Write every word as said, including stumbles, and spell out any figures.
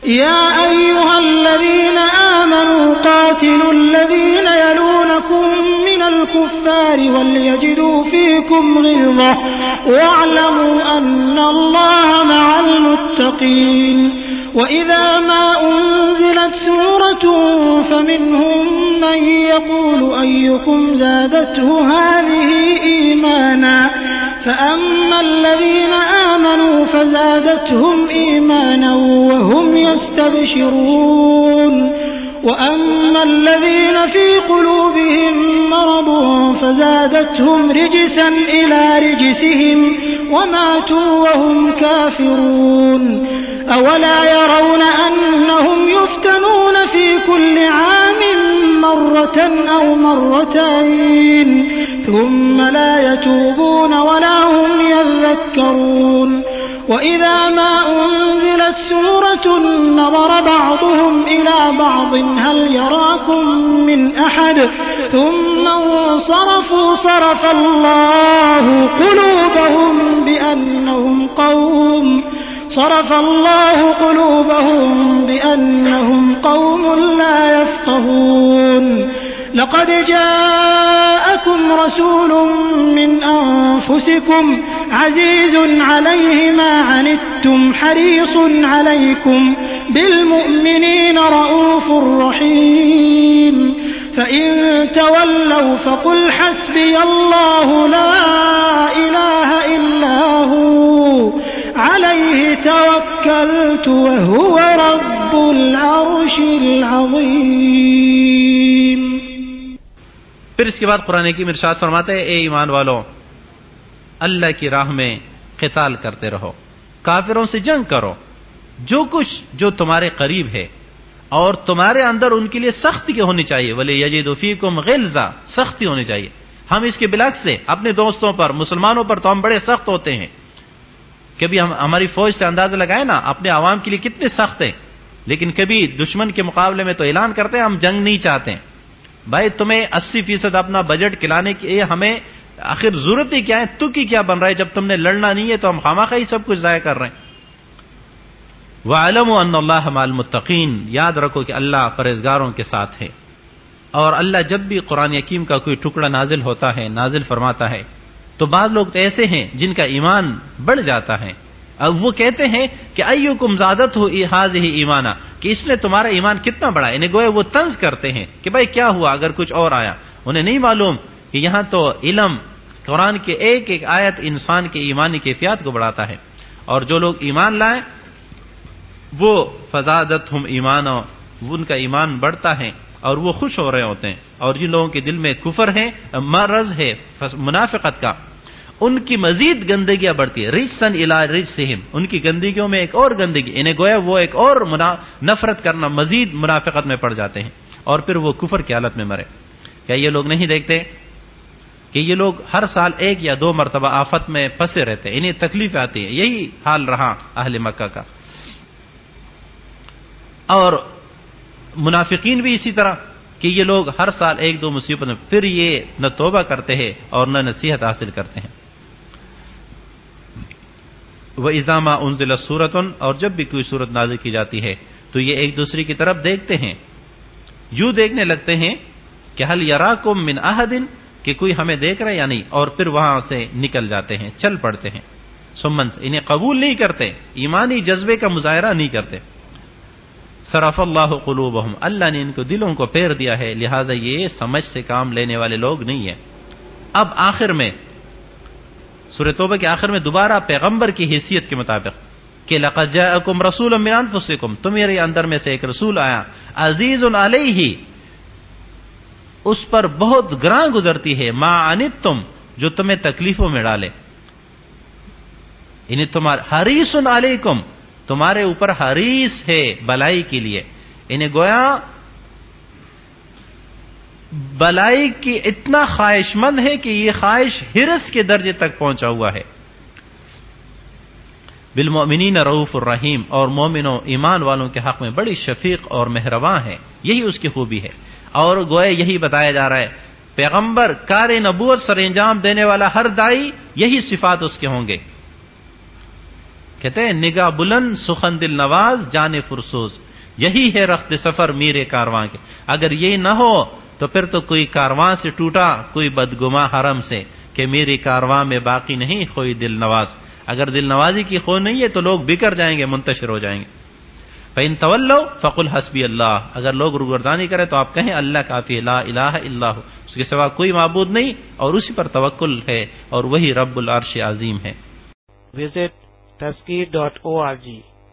يا أيها الذين آمنوا قاتلوا الذين يلونكم من الكفار وليجدوا فيكم غلظة واعلموا أن الله مع المتقين وإذا ما أنزلت سورة فمنهم من يقول أيكم زادته هذه إيمانا فأما الذين آمنوا فزادتهم إيمانا وهم يستبشرون وأما الذين في قلوبهم مرض فزادتهم رجسا إلى رجسهم وماتوا وهم كافرون أولا يرون أنهم يفتنون في كل عام مرة أو مرتين ثم لا يتوبون ولا هم يذكرون وإذا ما أنزلت سورة نظر بعضهم إلى بعض هل يراكم من أحد ثم انصرفوا صرف الله قلوبهم بأنهم قوم صرف الله قلوبهم بأنهم قوم لا يفقهون لقد جاءكم رسول من أنفسكم عزيز عليه ما عنتم حريص عليكم بالمؤمنين رؤوف رحيم فإن تولوا فقل حسبي الله لا إله إلا هو عليه توكلت وهو رب العرش العظيم. پھر اس کے بعد قرآن حکیم ارشاد فرماتے ہیں اے ایمان والو اللہ کی راہ میں قتال کرتے رہو، کافروں سے جنگ کرو، جو کچھ جو تمہارے قریب ہے اور تمہارے اندر ان کے لیے سختی کی ہونی چاہیے، وَلِيَجِدُ فِيكُمْ غِلْظَةً، سختی ہونی چاہیے. ہم اس کے بالعکس سے اپنے دوستوں پر مسلمانوں پر تو ہم بڑے سخت ہوتے ہیں. کبھی ہم ہماری فوج سے اندازہ لگائے نا اپنے عوام کے لیے کتنے سخت ہیں، لیکن کبھی دشمن کے مقابلے میں تو اعلان کرتے ہیں ہم جنگ نہیں چاہتے ہیں. بھائی تمہیں اسی فیصد اپنا بجٹ کھلانے کی ہمیں آخر ضرورت ہی کیا ہے، تو کی کیا بن رہا ہے؟ جب تم نے لڑنا نہیں ہے تو ہم خامخواہ ہی سب کچھ ضائع کر رہے ہیں. وَاعْلَمُوا أَنَّ اللَّهَ مَعَ الْمُتَّقِينَ، یاد رکھو کہ اللہ پرہیزگاروں کے ساتھ ہے. اور اللہ جب بھی قرآن حکیم کا کوئی ٹکڑا نازل ہوتا ہے، نازل فرماتا ہے، تو بعض لوگ تو ایسے ہیں جن کا ایمان بڑھ جاتا ہے. اب وہ کہتے ہیں کہ ایکم زادتہ ہذہ ایمانا، کہ اس نے تمہارا ایمان کتنا بڑھا. انہیں گویا وہ طنز کرتے ہیں کہ بھائی کیا ہوا اگر کچھ اور آیا. انہیں نہیں معلوم کہ یہاں تو علم قرآن کے ایک ایک آیت انسان کے ایمانی کیفیات کو بڑھاتا ہے. اور جو لوگ ایمان لائیں وہ فزادتہم ایمانا، ان کا ایمان بڑھتا ہے اور وہ خوش ہو رہے ہوتے ہیں. اور جن لوگوں کے دل میں کفر ہے، مرض ہے منافقت کا، ان کی مزید گندگیاں بڑھتی ہے. رجسن الی رجسہم، ان کی گندگیوں میں ایک اور گندگی، انہیں گویا وہ ایک اور نفرت کرنا، مزید منافقت میں پڑ جاتے ہیں اور پھر وہ کفر کی حالت میں مرے. کیا یہ لوگ نہیں دیکھتے کہ یہ لوگ ہر سال ایک یا دو مرتبہ آفت میں پھنسے رہتے ہیں، انہیں تکلیف آتی ہے. یہی حال رہا اہل مکہ کا. اور منافقین بھی اسی طرح کہ یہ لوگ ہر سال ایک دو مصیبت میں، پھر یہ نہ توبہ کرتے ہیں اور نہ نصیحت حاصل کرتے ہیں. وَإِذَا مَا أُنزِلَتْ سُورَةٌ، اور جب بھی کوئی سورت نازل کی جاتی ہے تو یہ ایک دوسرے کی طرف دیکھتے ہیں، یوں دیکھنے لگتے ہیں کہ هَلْ يَرَاكُمْ مِنْ أَحَدٍ، کہ کوئی ہمیں دیکھ رہا ہے یا نہیں، اور پھر وہاں سے نکل جاتے ہیں، چل پڑتے ہیں. سمن، انہیں قبول نہیں کرتے، ایمانی جذبے کا مظاہرہ نہیں کرتے. صرف اللہ قلوبہم، اللہ نے ان کو دلوں کو پھیر دیا ہے، لہٰذا یہ سمجھ سے کام لینے والے لوگ نہیں ہیں. اب آخر میں سورۃ توبہ کے آخر میں دوبارہ پیغمبر کی حیثیت کے مطابق کہ لقد جاءکم رسول من انفسکم، تمہارے اندر میں سے ایک رسول آیا، عزیز علیہ، اس پر بہت گراں گزرتی ہے، ما عنتم، جو تمہیں تکلیفوں میں ڈالے. انہیں تمہارے حریص علیکم، تمہارے اوپر حریص ہے بلائی کے لیے. انہیں گویا بلائی کی اتنا خواہش مند ہے کہ یہ خواہش ہرس کے درجے تک پہنچا ہوا ہے. بالمؤمنین رؤوف الرحیم، اور مومنوں ایمان والوں کے حق میں بڑی شفیق اور مہرباں ہے. یہی اس کی خوبی ہے. اور گویا یہی بتایا جا رہا ہے پیغمبر کار نبوت سر انجام دینے والا ہر دائی یہی صفات اس کے ہوں گے. کہتے ہیں نگاہ بلند سخن دل نواز جان فرسوز، یہی ہے رخت سفر میرے کارواں کے. اگر یہ نہ ہو تو پھر تو کوئی کارواں سے ٹوٹا، کوئی بدگما حرم سے، کہ میری کارواں میں باقی نہیں کوئی دل نواز. اگر دل نوازی کی خو نہیں ہے تو لوگ بکر جائیں گے، منتشر ہو جائیں گے. فَإِن تَوَلَّوْا فَقُلْ حَسْبِيَ اللَّهُ، اگر لوگ روگردانی کریں تو آپ کہیں اللہ کافی ہے، لا الہ الا ہو، اس کے سوا کوئی معبود نہیں، اور اسی پر توکل ہے، اور وہی رب العرش عظیم ہے. Visit Tazkeer dot O R جی